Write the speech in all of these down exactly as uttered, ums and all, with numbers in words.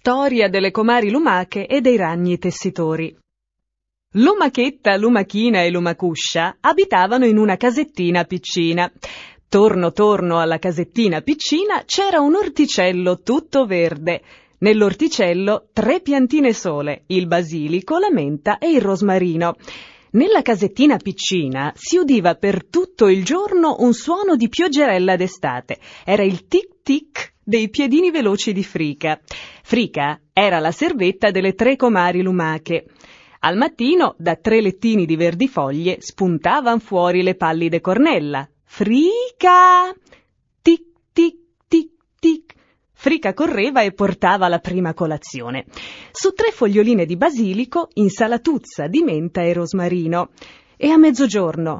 Storia delle comari lumache e dei ragni tessitori. Lumachetta, Lumachina e Lumacuscia abitavano in una casettina piccina. Torno torno alla casettina piccina c'era un orticello tutto verde. Nell'orticello tre piantine sole, il basilico, la menta e il rosmarino. Nella casettina piccina si udiva per tutto il giorno un suono di pioggerella d'estate. Era il tic-tic dei piedini veloci di Frica. Frica era la servetta delle tre comari lumache. Al mattino, da tre lettini di verdifoglie, spuntavan fuori le pallide cornella. Frica! Tic, tic, tic, tic. Frica correva e portava la prima colazione. Su tre foglioline di basilico, insalatuzza di menta e rosmarino. E a mezzogiorno,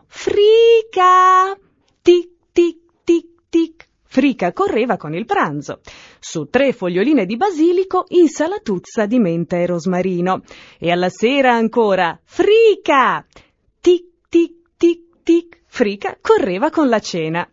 Frica! Tic, tic, tic, tic. Frica correva con il pranzo. Su tre foglioline di basilico, insalatuzza di menta e rosmarino. E alla sera ancora, Frica! Tic, tic, tic, tic. Frica correva con la cena.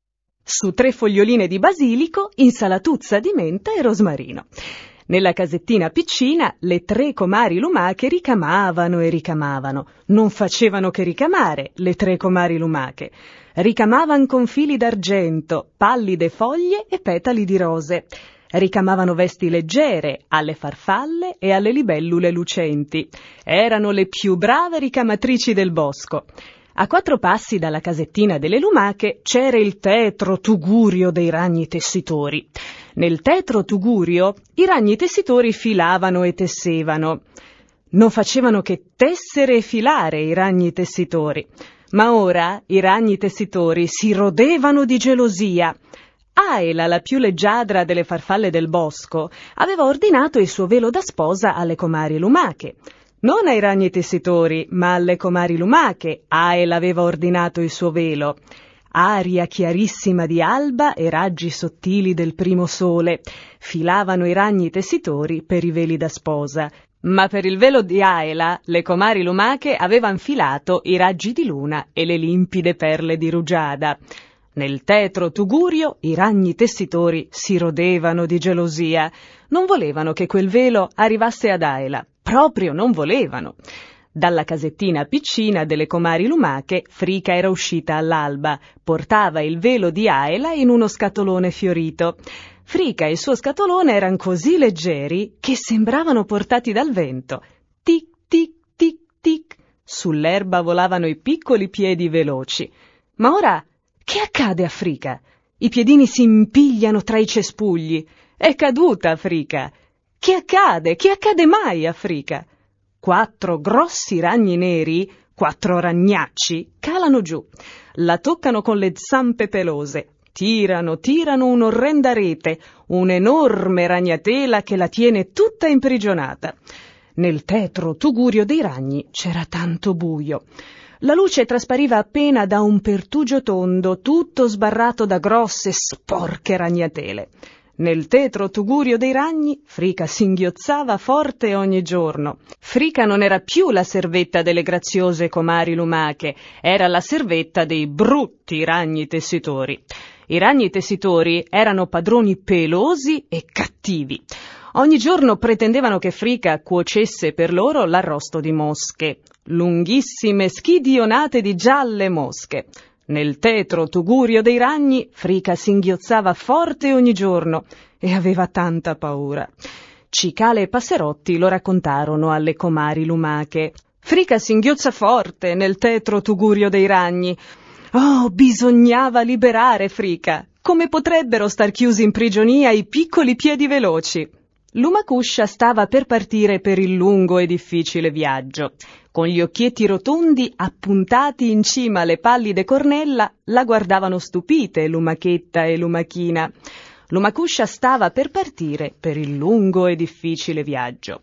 Su tre foglioline di basilico, insalatuzza di menta e rosmarino. Nella casettina piccina le tre comari lumache ricamavano e ricamavano. Non facevano che ricamare, le tre comari lumache. Ricamavan con fili d'argento, pallide foglie e petali di rose. Ricamavano vesti leggere alle farfalle e alle libellule lucenti. Erano le più brave ricamatrici del bosco. A quattro passi dalla casettina delle lumache c'era il tetro tugurio dei ragni tessitori. Nel tetro tugurio i ragni tessitori filavano e tessevano. Non facevano che tessere e filare i ragni tessitori. Ma ora i ragni tessitori si rodevano di gelosia. Aela, la più leggiadra delle farfalle del bosco, aveva ordinato il suo velo da sposa alle comari lumache. Non ai ragni tessitori, ma alle comari lumache, Aela aveva ordinato il suo velo. Aria chiarissima di alba e raggi sottili del primo sole filavano i ragni tessitori per i veli da sposa. Ma per il velo di Aela, le comari lumache avevan filato i raggi di luna e le limpide perle di rugiada. Nel tetro tugurio i ragni tessitori si rodevano di gelosia. Non volevano che quel velo arrivasse ad Aela. Proprio non volevano. Dalla casettina piccina delle comari lumache, Frica era uscita all'alba. Portava il velo di Aela in uno scatolone fiorito. Frica e il suo scatolone erano così leggeri che sembravano portati dal vento. Tic, tic, tic, tic. Sull'erba volavano i piccoli piedi veloci. Ma ora, che accade a Frica? I piedini si impigliano tra i cespugli. È caduta Frica. Che accade? Che accade mai a Frica? Quattro grossi ragni neri, quattro ragnacci, calano giù. La toccano con le zampe pelose. Tirano, tirano un'orrenda rete, un'enorme ragnatela che la tiene tutta imprigionata. Nel tetro tugurio dei ragni c'era tanto buio. La luce traspariva appena da un pertugio tondo, tutto sbarrato da grosse, sporche ragnatele. Nel tetro tugurio dei ragni, Frica singhiozzava forte ogni giorno. Frica non era più la servetta delle graziose comari lumache, era la servetta dei brutti ragni tessitori. I ragni tessitori erano padroni pelosi e cattivi. Ogni giorno pretendevano che Frica cuocesse per loro l'arrosto di mosche, lunghissime schidionate di gialle mosche. Nel tetro tugurio dei ragni, Frica singhiozzava forte ogni giorno e aveva tanta paura. Cicale e Passerotti lo raccontarono alle comari lumache. Frica singhiozza forte nel tetro tugurio dei ragni. Oh, bisognava liberare Frica. Come potrebbero star chiusi in prigionia i piccoli piedi veloci? Lumacuscia stava per partire per il lungo e difficile viaggio. Con gli occhietti rotondi appuntati in cima alle pallide cornella, la guardavano stupite Lumachetta e Lumachina. Lumacuscia stava per partire per il lungo e difficile viaggio.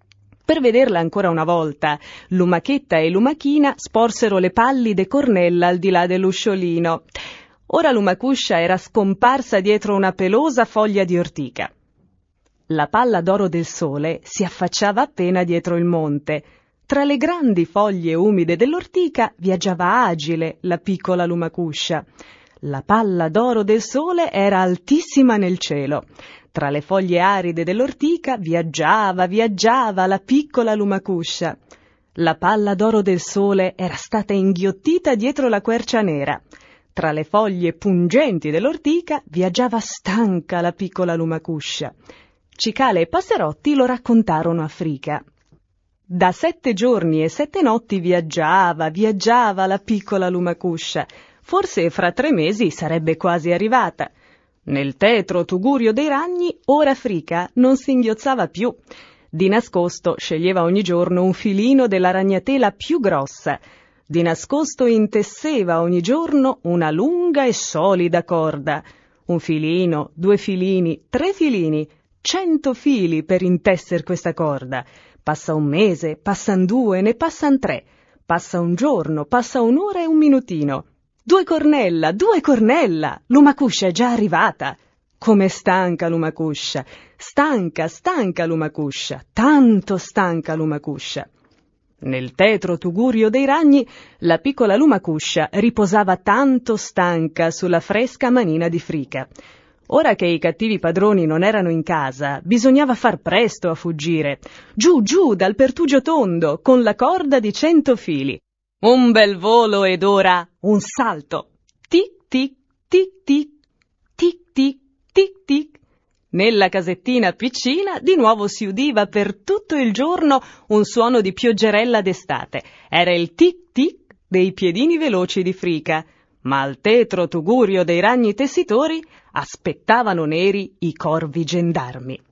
Per vederla ancora una volta, Lumachetta e Lumachina sporsero le pallide cornella al di là dell'usciolino. Ora Lumacuscia era scomparsa dietro una pelosa foglia di ortica. La palla d'oro del sole si affacciava appena dietro il monte. Tra le grandi foglie umide dell'ortica viaggiava agile la piccola Lumacuscia. La palla d'oro del sole era altissima nel cielo. Tra le foglie aride dell'ortica viaggiava, viaggiava la piccola lumacuscia. La palla d'oro del sole era stata inghiottita dietro la quercia nera. Tra le foglie pungenti dell'ortica viaggiava stanca la piccola lumacuscia. Cicale e Passerotti lo raccontarono a Frica. Da sette giorni e sette notti viaggiava, viaggiava la piccola lumacuscia. Forse fra tre mesi sarebbe quasi arrivata. Nel tetro tugurio dei ragni, ora Frica non si inghiozzava più. Di nascosto sceglieva ogni giorno un filino della ragnatela più grossa. Di nascosto intesseva ogni giorno una lunga e solida corda. Un filino, due filini, tre filini, cento fili per intesser questa corda. Passa un mese, passan due, ne passan tre. Passa un giorno, passa un'ora e un minutino. Due cornella, due cornella, Lumacuscia è già arrivata. Come stanca Lumacuscia, stanca, stanca Lumacuscia, tanto stanca Lumacuscia. Nel tetro tugurio dei ragni, la piccola Lumacuscia riposava tanto stanca sulla fresca manina di Frica. Ora che i cattivi padroni non erano in casa, bisognava far presto a fuggire. Giù, giù, dal pertugio tondo, con la corda di cento fili. Un bel volo ed ora un salto. Tic, tic, tic, tic, tic, tic, tic, tic. Nella casettina piccina di nuovo si udiva per tutto il giorno un suono di pioggerella d'estate. Era il tic-tic dei piedini veloci di Frica, ma al tetro tugurio dei ragni tessitori aspettavano neri i corvi gendarmi.